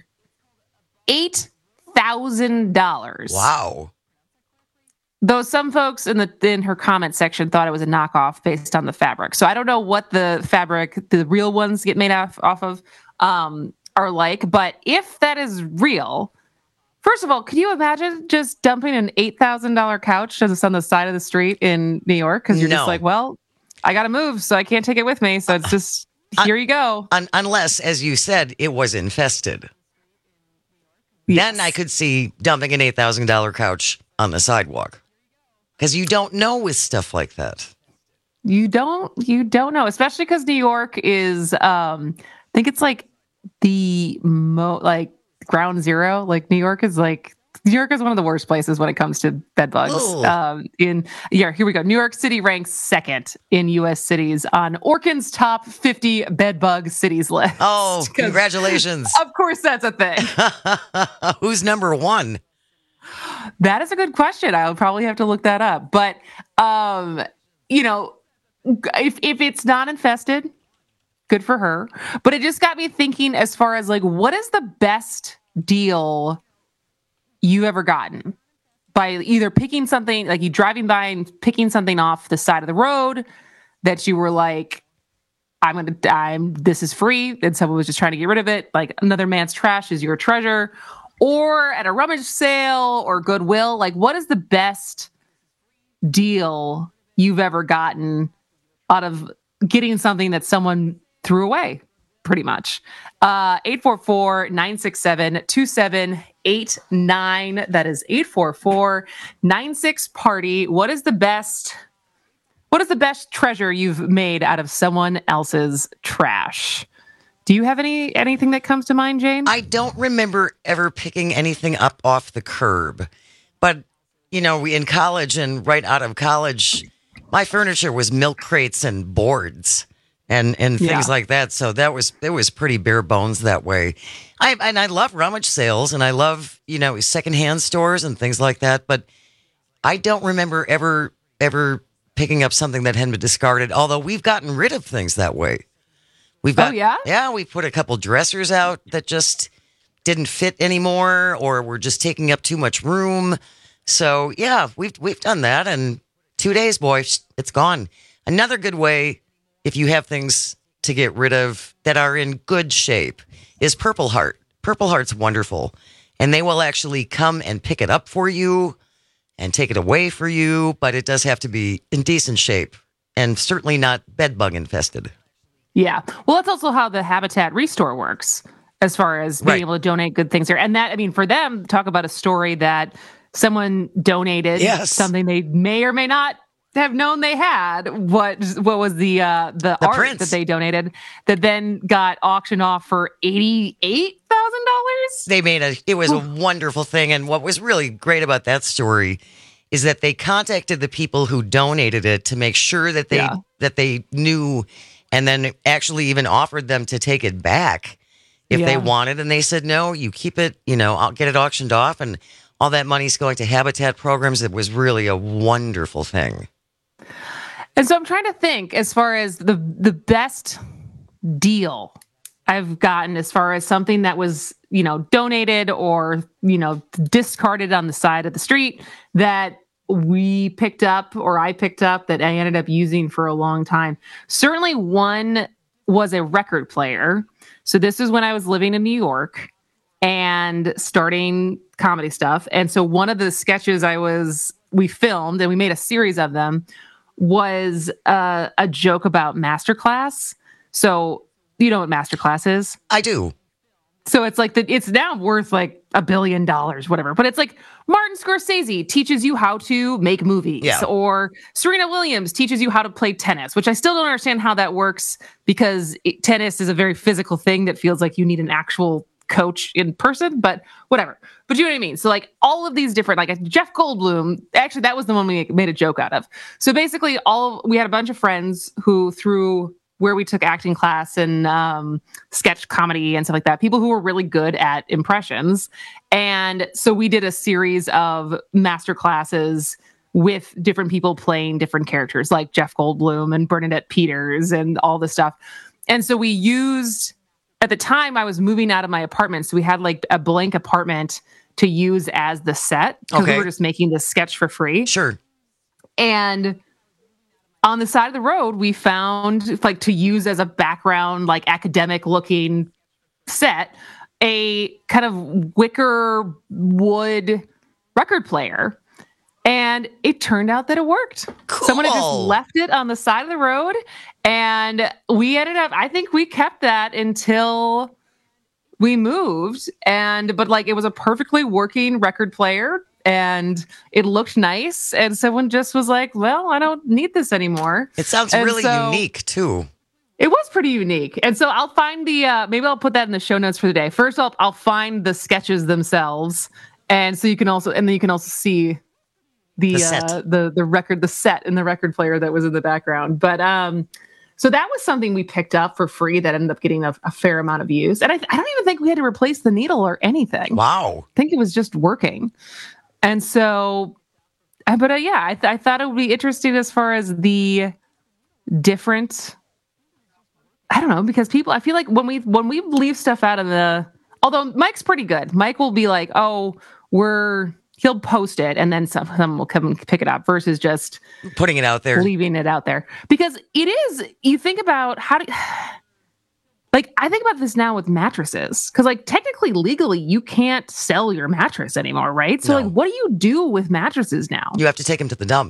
$8,000. Wow. Though some folks in her comment section thought it was a knockoff based on the fabric. So I don't know what the fabric, the real ones get made off of, are like. But if that is real, first of all, could you imagine just dumping an $8,000 couch just on the side of the street in New York? Because you're just like, well, I got to move, so I can't take it with me. So it's just, here you go. Unless, as you said, it was infested. Yes. Then I could see dumping an $8,000 couch on the sidewalk. Because you don't know with stuff like that. You don't know, especially because New York is, I think it's like the ground zero. Like New York is one of the worst places when it comes to bed bugs. Here we go. New York City ranks second in U.S. cities on Orkin's top 50 bed bug cities list. Oh, congratulations. Of course that's a thing. Who's number one? That is a good question. I'll probably have to look that up. But, if it's not infested, good for her. But it just got me thinking as far as like, what is the best deal you've ever gotten by either picking something, like you driving by and picking something off the side of the road that you were like, this is free. And someone was just trying to get rid of it. Like another man's trash is your treasure. Or at a rummage sale or Goodwill, like what is the best deal you've ever gotten out of getting something that someone threw away, pretty much? 844-967-2789. That is 844-96-PARTY. What is the best treasure you've made out of someone else's trash? Do you have anything that comes to mind, Jane? I don't remember ever picking anything up off the curb. But, in college and right out of college, my furniture was milk crates and boards and things like that. So it was pretty bare bones that way. I love rummage sales and I love, secondhand stores and things like that. But I don't remember ever picking up something that had been discarded, although we've gotten rid of things that way. We put a couple dressers out that just didn't fit anymore or were just taking up too much room. So, yeah, we've done that. And 2 days, boy, it's gone. Another good way, if you have things to get rid of that are in good shape, is Purple Heart. Purple Heart's wonderful. And they will actually come and pick it up for you and take it away for you. But it does have to be in decent shape and certainly not bed bug infested. Yeah. Well, that's also how the Habitat Restore works as far as being able to donate good things there. And that, for them, talk about a story that someone donated something they may or may not have known they had. What was the art prints that they donated that then got auctioned off for $88,000? It was a wonderful thing. And what was really great about that story is that they contacted the people who donated it to make sure that they knew, and then actually even offered them to take it back if they wanted. And they said, no, you keep it, I'll get it auctioned off. And all that money's going to Habitat programs. It was really a wonderful thing. And so I'm trying to think as far as the best deal I've gotten as far as something that was, donated or, discarded on the side of the street that we picked up or I picked up that I ended up using for a long time. Certainly one was a record player. So this is when I was living in New York and starting comedy stuff. And so one of the sketches we filmed and we made a series of them was a joke about Masterclass. So you know what Masterclass is? I do. So it's like it's now worth like $1 billion, whatever. But it's like Martin Scorsese teaches you how to make movies, or Serena Williams teaches you how to play tennis, which I still don't understand how that works because tennis is a very physical thing that feels like you need an actual coach in person, but whatever. But you know what I mean? So like all of these different, like Jeff Goldblum, actually that was the one we made a joke out of. So basically we had a bunch of friends who through where we took acting class and sketch comedy and stuff like that, people who were really good at impressions. And so we did a series of master classes with different people playing different characters like Jeff Goldblum and Bernadette Peters and all this stuff. And so we used, at the time I was moving out of my apartment. So we had like a blank apartment to use as the set because we were just making this sketch for free. Sure. And on the side of the road, we found like to use as a background, like academic looking set, a kind of wicker wood record player. And it turned out that it worked. Cool. Someone had just left it on the side of the road. And we ended up, I think we kept that until we moved. But like it was a perfectly working record player and it looked nice. And someone just was like, well, I don't need this anymore. It sounds really unique too. It was pretty unique. And so I'll find maybe I'll put that in the show notes for the day. First, I'll find the sketches themselves. And so you can also see the set and the record player that was in the background. But so that was something we picked up for free that ended up getting a fair amount of views. And I don't even think we had to replace the needle or anything. Wow. I think it was just working. And so, I thought it would be interesting as far as the different, I don't know, because people, I feel like when we leave stuff out of although Mike's pretty good. Mike will be like, he'll post it and then someone will come and pick it up versus just putting it out there, leaving it out there. Because it is, you think about I think about this now with mattresses. Because like technically, legally, you can't sell your mattress anymore, right? So like, what do you do with mattresses now? You have to take them to the dump.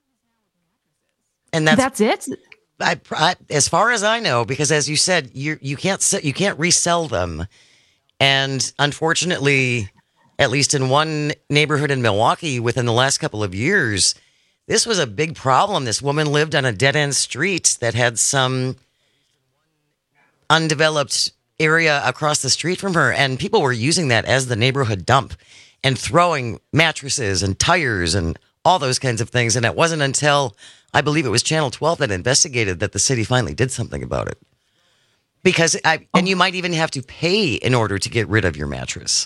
And that's it? As far as I know, because as you said, you can't resell them. And unfortunately, at least in one neighborhood in Milwaukee within the last couple of years, this was a big problem. This woman lived on a dead-end street that had some undeveloped area across the street from her, and people were using that as the neighborhood dump and throwing mattresses and tires and all those kinds of things. And it wasn't until, I believe it was Channel 12 that investigated that the city finally did something about it. Because and you might even have to pay in order to get rid of your mattress.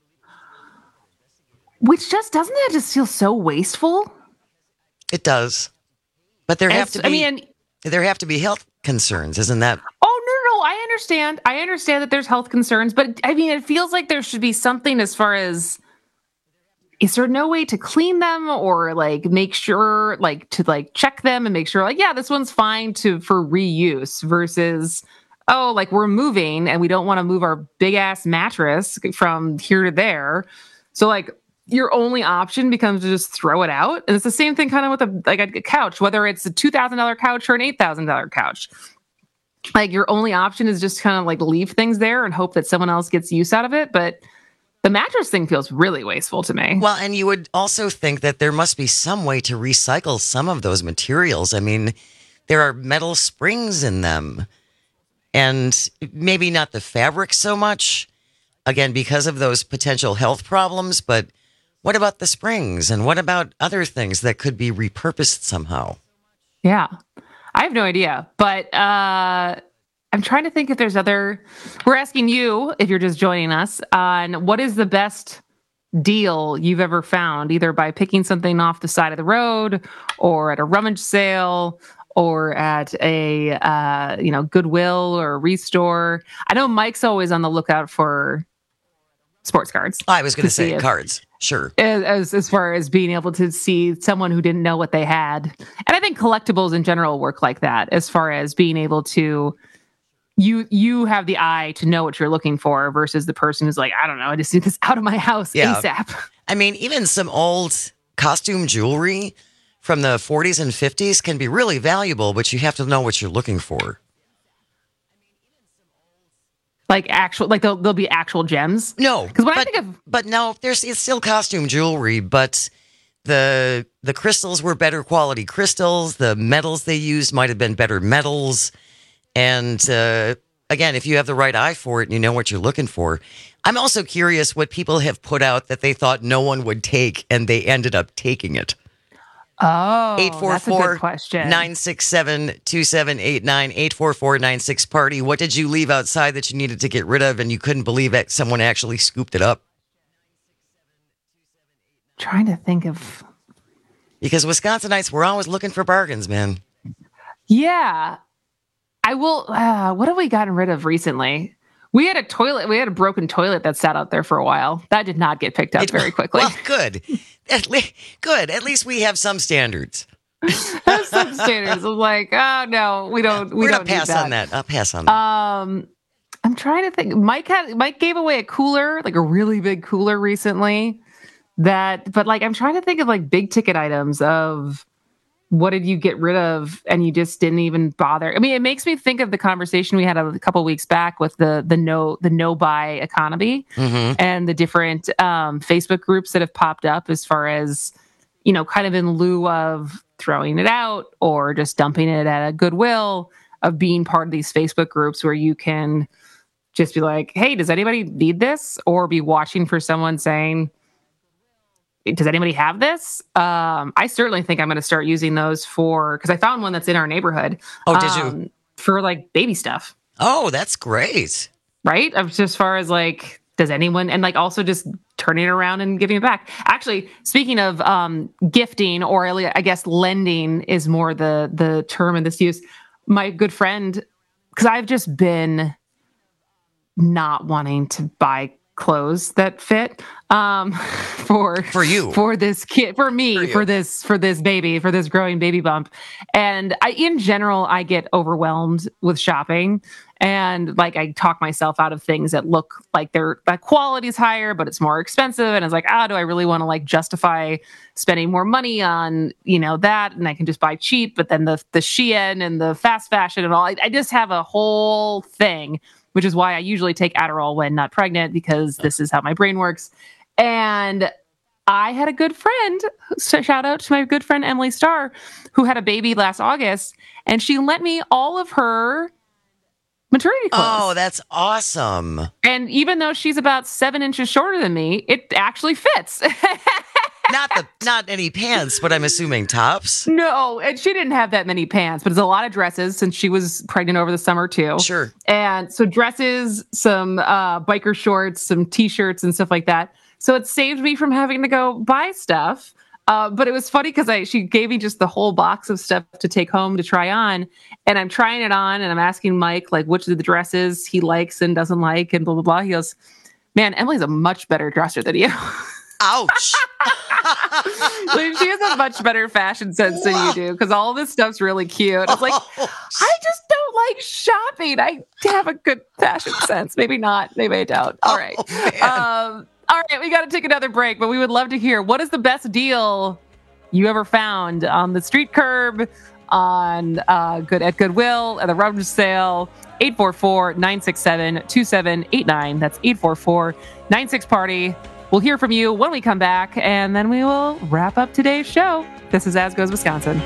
Which doesn't that just feel so wasteful? It does. But there have to be health concerns, isn't that? Oh, no, I understand. I understand that there's health concerns, but I mean, it feels like there should be something as far as, is there no way to clean them or like make sure to check them and make sure this one's fine for reuse versus, we're moving and we don't want to move our big ass mattress from here to there. So your only option becomes to just throw it out. And it's the same thing kind of with a couch, whether it's a $2,000 couch or an $8,000 couch. Like your only option is just kind of leave things there and hope that someone else gets use out of it. But the mattress thing feels really wasteful to me. Well, and you would also think that there must be some way to recycle some of those materials. I mean, there are metal springs in them and maybe not the fabric so much, again, because of those potential health problems, but what about the springs and what about other things that could be repurposed somehow? Yeah, I have no idea, but I'm trying to think if there's we're asking you, if you're just joining us, on what is the best deal you've ever found, either by picking something off the side of the road or at a rummage sale or at a Goodwill or a Restore. I know Mike's always on the lookout for sports cards. I was going to say cards. Sure. As far as being able to see someone who didn't know what they had. And I think collectibles in general work like that, as far as being able to, you have the eye to know what you're looking for versus the person who's like, I don't know, I just need this out of my house ASAP. I mean, even some old costume jewelry from the 40s and 50s can be really valuable, but you have to know what you're looking for. There'll be actual gems? No. Because when I think of... But no, it's still costume jewelry, but the crystals were better quality crystals. The metals they used might have been better metals. And again, if you have the right eye for it and you know what you're looking for, I'm also curious what people have put out that they thought no one would take, and they ended up taking it. Oh, that's a good question. 844-967-2789, 844-96-PARTY. What did you leave outside that you needed to get rid of and you couldn't believe that someone actually scooped it up? Trying to think of... Because Wisconsinites, we're always looking for bargains, man. Yeah. I will... what have we gotten rid of recently? We had a broken toilet that sat out there for a while. That did not get picked up very quickly. Well, good. Good. At least we have some standards. Some standards. I'm like, oh no, we don't. We're gonna pass on that. I'll pass on that. I'm trying to think. Mike gave away a cooler, like a really big cooler recently. But like, I'm trying to think of like big ticket items of what did you get rid of and you just didn't even bother. I mean, it makes me think of the conversation we had a couple weeks back with the no buy economy and the different Facebook groups that have popped up as far as, you know, kind of in lieu of throwing it out or just dumping it at a Goodwill, of being part of these Facebook groups where you can just be like, hey, does anybody need this? Or be watching for someone saying, does anybody have this? I certainly think I'm going to start using those because I found one that's in our neighborhood. Oh, did you? For like baby stuff. Oh, that's great. Right? Just as far as like, does anyone, and like also just turning it around and giving it back. Actually, speaking of gifting, or I guess lending is more the term in this use. My good friend, because I've just been not wanting to buy clothes that fit for you, for this kid, for me, for this baby, for this growing baby bump. And in general, I get overwhelmed with shopping, and like I talk myself out of things that look like that quality is higher, but it's more expensive. And it's like, do I really want to like justify spending more money on, you know, that? And I can just buy cheap, but then the Shein and the fast fashion and all, I just have a whole thing, which is why I usually take Adderall when not pregnant, because this is how my brain works. And I had a good friend, shout out to my good friend Emily Starr, who had a baby last August, and she lent me all of her maternity clothes. Oh, that's awesome. And even though she's about 7 inches shorter than me, it actually fits. Not any pants, but I'm assuming tops. No, and she didn't have that many pants, but it's a lot of dresses since she was pregnant over the summer too. Sure. And so dresses, some biker shorts, some t-shirts and stuff like that. So it saved me from having to go buy stuff. But it was funny because she gave me just the whole box of stuff to take home to try on. And I'm trying it on and I'm asking Mike, like, which of the dresses he likes and doesn't like and blah, blah, blah. He goes, man, Emily's a much better dresser than you. Ouch. Like, she has a much better fashion sense than you do, because all this stuff's really cute. It's like, I just don't like shopping. I have a good fashion sense. Maybe not. Maybe I don't. All right. All right, we got to take another break, but we would love to hear, what is the best deal you ever found on the street curb, on at Goodwill, at the rummage sale? 844-967-2789. That's 844-96-PARTY. We'll hear from you when we come back, and then we will wrap up today's show. This is As Goes Wisconsin.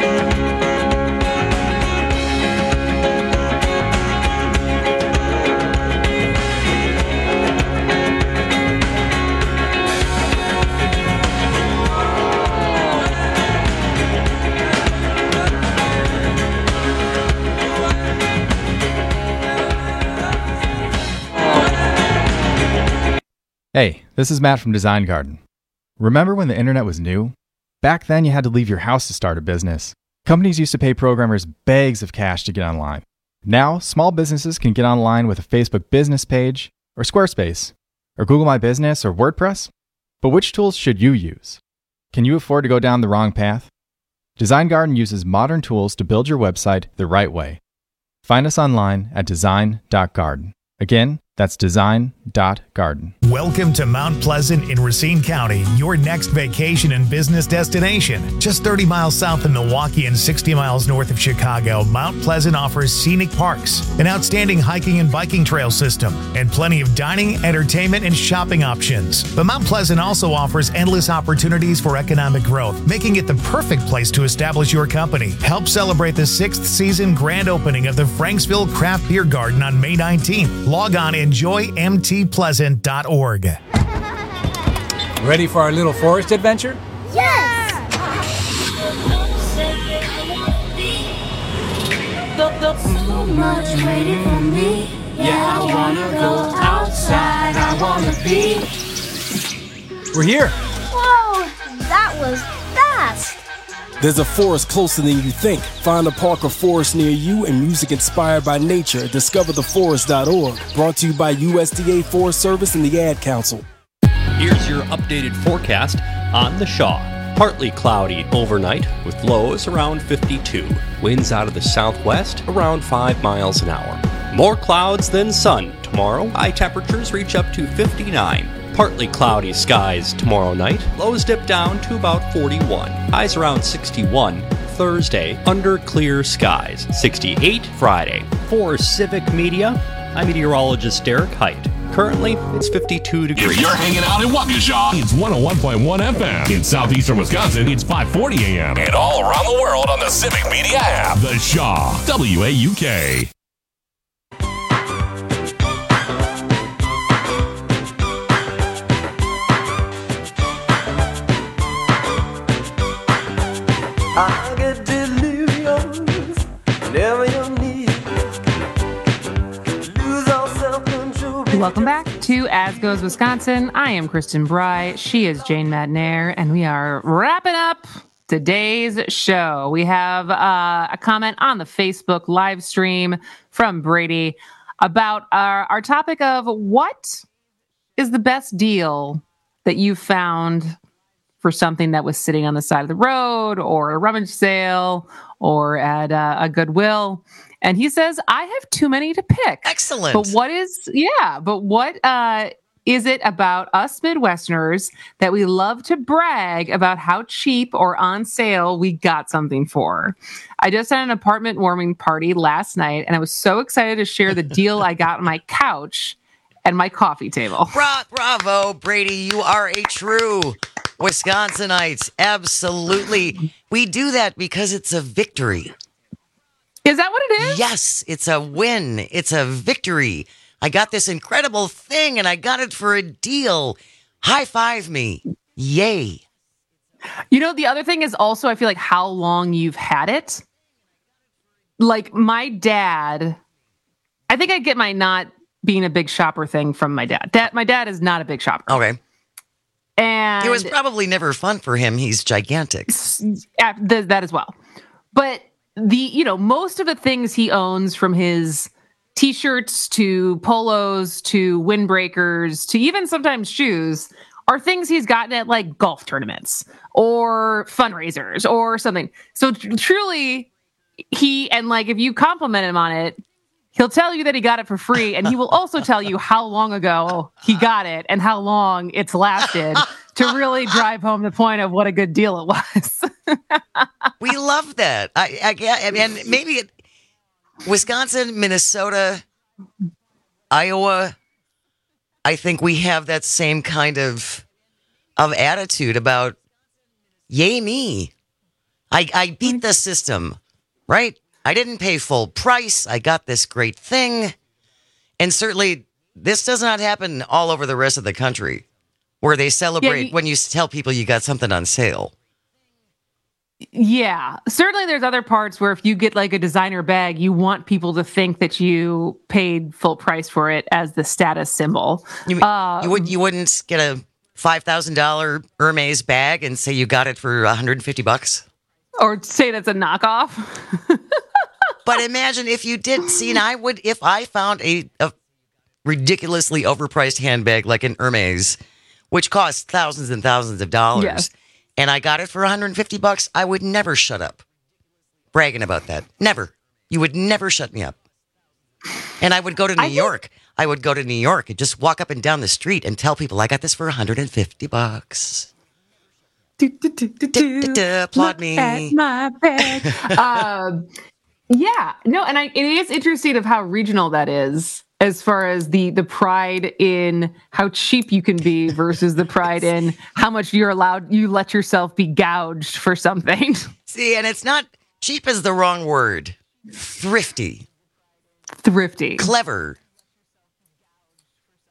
Hey, this is Matt from Design Garden. Remember when the internet was new? Back then you had to leave your house to start a business. Companies used to pay programmers bags of cash to get online. Now, small businesses can get online with a Facebook business page, or Squarespace, or Google My Business, or WordPress. But which tools should you use? Can you afford to go down the wrong path? Design Garden uses modern tools to build your website the right way. Find us online at design.garden. Again, that's design.garden. Welcome to Mount Pleasant in Racine County, your next vacation and business destination. Just 30 miles south of Milwaukee and 60 miles north of Chicago, Mount Pleasant offers scenic parks, an outstanding hiking and biking trail system, and plenty of dining, entertainment, and shopping options. But Mount Pleasant also offers endless opportunities for economic growth, making it the perfect place to establish your company. Help celebrate the 6th season grand opening of the Franksville Craft Beer Garden on May 19th. Log on EnjoyMTPleasant.org. Ready for our little forest adventure? Yes! So much waiting for me. Yeah, I wanna go outside. I wanna be. We're here. Whoa, that was fast. There's a forest closer than you think. Find a park or forest near you and music inspired by nature at discovertheforest.org. Brought to you by USDA Forest Service and the Ad Council. Here's your updated forecast on the Shaw. Partly cloudy overnight with lows around 52. Winds out of the southwest around 5 miles an hour. More clouds than sun tomorrow. High temperatures reach up to 59. Partly cloudy skies tomorrow night. Lows dip down to about 41. Highs around 61. Thursday, under clear skies. 68 Friday. For Civic Media, I'm meteorologist Derek Height. Currently, it's 52 degrees. If you're hanging out in Waukesha, it's 101.1 FM. In southeastern Wisconsin, it's 540 AM. And all around the world on the Civic Media app. The Shaw, WAUK. I get delirious whenever you're near. Lose all self-control. Welcome back to As Goes Wisconsin. I am Kristen Bry. She is Jane Madnair, and we are wrapping up today's show. We have a comment on the Facebook live stream from Brady about our topic of what is the best deal that you found for something that was sitting on the side of the road or a rummage sale or at a Goodwill. And he says, I have too many to pick. Excellent. But what is it about us Midwesterners that we love to brag about how cheap or on sale we got something for? I just had an apartment warming party last night, and I was so excited to share the deal I got on my couch and my coffee table. Bravo, Brady. You are a true Wisconsinite. Absolutely. We do that because it's a victory. Is that what it is? Yes, it's a win. It's a victory. I got this incredible thing and I got it for a deal. High five me. Yay. You know, the other thing is also, I feel like how long you've had it. Like my dad, I think I get my not being a big shopper thing from my dad. My dad is not a big shopper. Okay. And it was probably never fun for him. He's gigantic. That as well. But most of the things he owns, from his t-shirts to polos to windbreakers to even sometimes shoes, are things he's gotten at like golf tournaments or fundraisers or something. So truly if you compliment him on it, he'll tell you that he got it for free, and he will also tell you how long ago he got it and how long it's lasted to really drive home the point of what a good deal it was. We love that. And maybe Wisconsin, Minnesota, Iowa, I think we have that same kind of attitude about, yay me. I beat the system, right? I didn't pay full price. I got this great thing. And certainly this does not happen all over the rest of the country where they celebrate when you tell people you got something on sale. Yeah, certainly there's other parts where if you get like a designer bag, you want people to think that you paid full price for it as the status symbol. You wouldn't get a $5,000 Hermes bag and say you got it for $150? Or say that's a knockoff? But imagine if you did. See, and I would, if I found a ridiculously overpriced handbag like an Hermes, which costs thousands and thousands of dollars, yes, and I got it for $150, I would never shut up bragging about that. Never. You would never shut me up. And I would go to New York. I would go to New York and just walk up and down the street and tell people I got this for $150. Applaud me. At my bag. Yeah, no, and it is interesting of how regional that is, as far as the pride in how cheap you can be versus the pride in how much you let yourself be gouged for something. See, and it's not, cheap is the wrong word. Thrifty. Thrifty. Clever.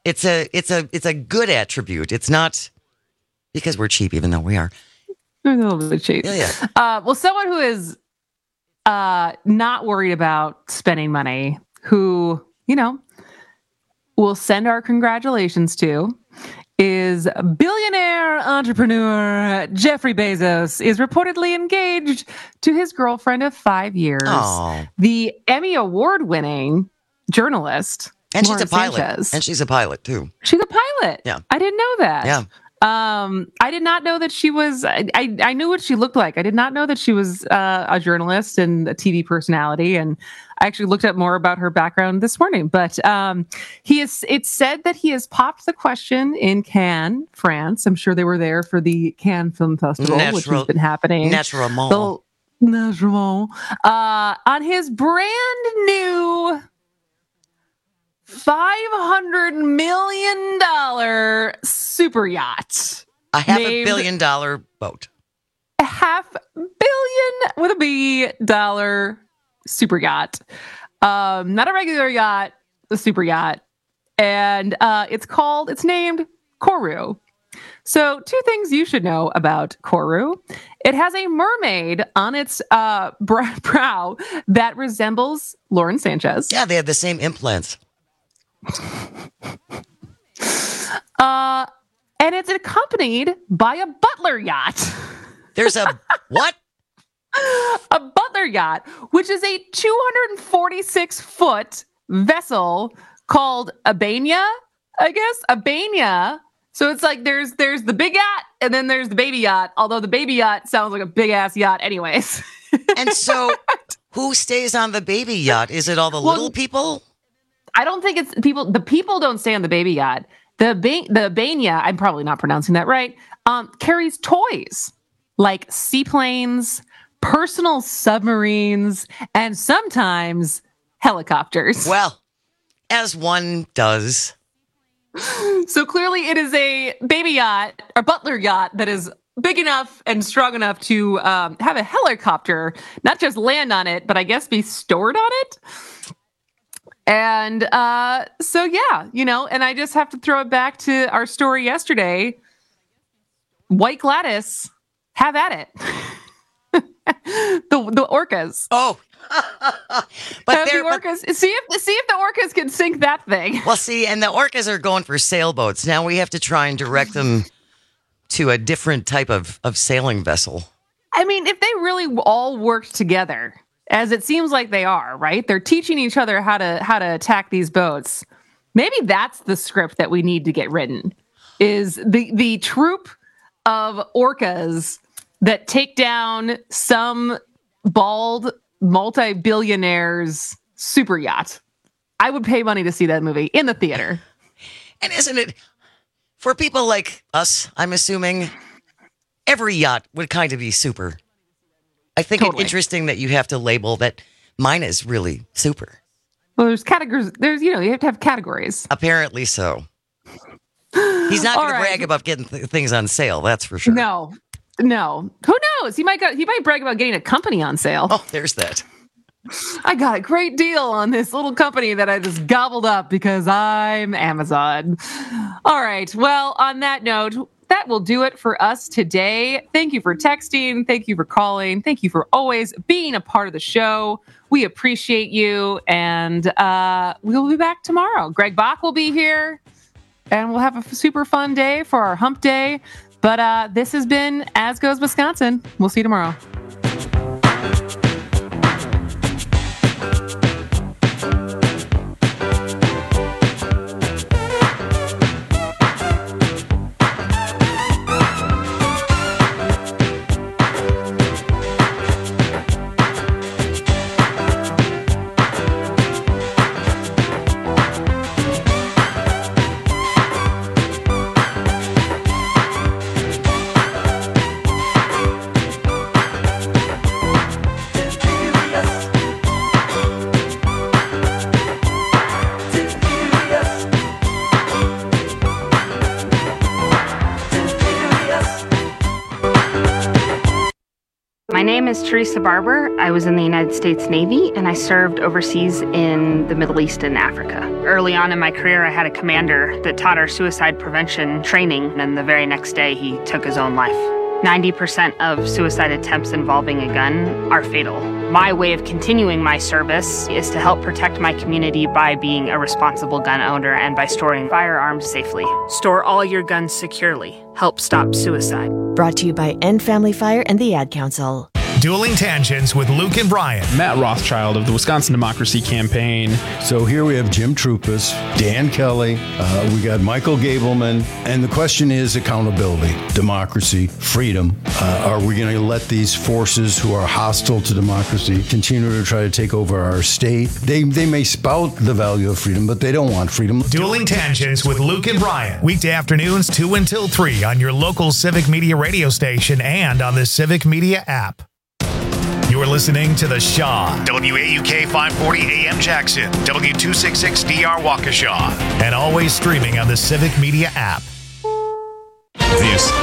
It's a good attribute. It's not because we're cheap, even though we are. We're a little bit cheap. Yeah. Well, someone who is not worried about spending money, who, we'll send our congratulations to, is billionaire entrepreneur Jeffrey Bezos is reportedly engaged to his girlfriend of 5 years, the Emmy Award-winning journalist. And Lauren she's a pilot. Sanchez. And she's a pilot, too. She's a pilot. Yeah. I didn't know that. Yeah. I did not know that she was, I knew what she looked like. I did not know that she was a journalist and a TV personality. And I actually looked up more about her background this morning. But it's said that he has popped the question in Cannes, France. I'm sure they were there for the Cannes Film Festival, which has been happening. Naturellement. On his brand new $500 million super yacht. A $500 million boat. $500 million with a B dollar super yacht. Not a regular yacht, a super yacht. And it's named Kourou. So 2 things you should know about Kourou. It has a mermaid on its brow that resembles Lauren Sanchez. Yeah, they have the same implants. And it's accompanied by a butler yacht. There's a what? A butler yacht, which is a 246-foot vessel called Abania, I guess. Abania. So it's like there's the big yacht and then there's the baby yacht, although the baby yacht sounds like a big-ass yacht anyways. And so who stays on the baby yacht? Is it all the little people? I don't think it's people. The people don't stay on the baby yacht. The Abania, I'm probably not pronouncing that right, carries toys like seaplanes, personal submarines, and sometimes helicopters. Well, as one does. So clearly it is a baby yacht, or butler yacht, that is big enough and strong enough to have a helicopter, not just land on it, but I guess be stored on it. And so, yeah, and I just have to throw it back to our story yesterday. White Gladys, have at it. the orcas. Oh, but the orcas. See if the orcas can sink that thing. Well, see, and the orcas are going for sailboats. Now we have to try and direct them to a different type of sailing vessel. I mean, if they really all worked together, as it seems like they are, right? They're teaching each other how to attack these boats. Maybe that's the script that we need to get written, is the troop of orcas that take down some bald multi-billionaire's super yacht. I would pay money to see that movie in the theater. And isn't it, for people like us, I'm assuming, every yacht would kind of be super. I think it's interesting that you have to label that mine is really super. Well, there's categories. You have to have categories. Apparently so. He's not going to brag about getting things on sale. That's for sure. No. Who knows? He might brag about getting a company on sale. Oh, there's that. I got a great deal on this little company that I just gobbled up because I'm Amazon. All right. Well, on that note, that will do it for us today. Thank you for texting. Thank you for calling. Thank you for always being a part of the show. We appreciate you. And we'll be back tomorrow. Greg Bach will be here. And we'll have a super fun day for our hump day. But this has been As Goes Wisconsin. We'll see you tomorrow. name is Teresa Barber. I was in the United States Navy, and I served overseas in the Middle East and Africa. Early on in my career, I had a commander that taught our suicide prevention training, and the very next day, he took his own life. 90% of suicide attempts involving a gun are fatal. My way of continuing my service is to help protect my community by being a responsible gun owner and by storing firearms safely. Store all your guns securely. Help stop suicide. Brought to you by End Family Fire and the Ad Council. Dueling Tangents with Luke and Brian. Matt Rothschild of the Wisconsin Democracy Campaign. So here we have Jim Troupas, Dan Kelly, we got Michael Gableman, and the question is accountability, democracy, freedom. Are we going to let these forces who are hostile to democracy continue to try to take over our state? They may spout the value of freedom, but they don't want freedom. Dueling Tangents with Luke and Brian. Weekday afternoons 2 until 3 on your local Civic Media radio station and on the Civic Media app. You're listening to The Shaw, WAUK 540 AM Jackson, W266DR Waukesha, and always streaming on the Civic Media app. This